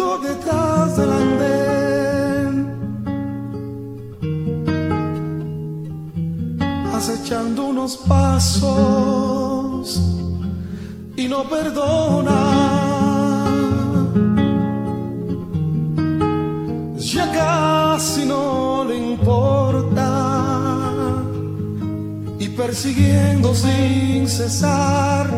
justo detrás del andén, acechando unos pasos y no perdona. Ya casi no le importa, y persiguiendo sin cesar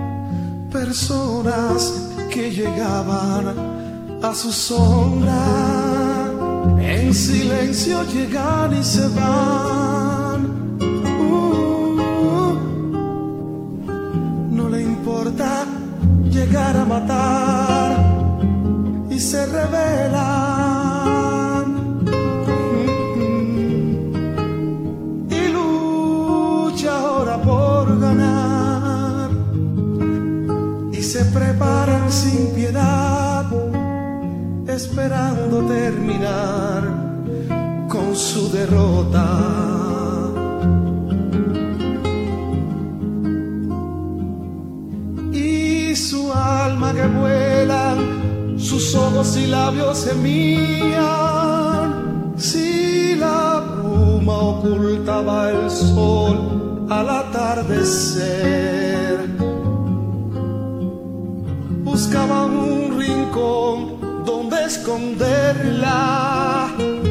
personas que llegaban a su sombra. En silencio llegan y se van. No le importa llegar a matar y se rebelan. Y lucha ahora por ganar, y se preparan sin piedad, esperando terminar con su derrota. Y su alma que vuelan, sus ojos y labios se mían. Si la bruma ocultaba el sol al atardecer, buscaban un rincón donde esconderla,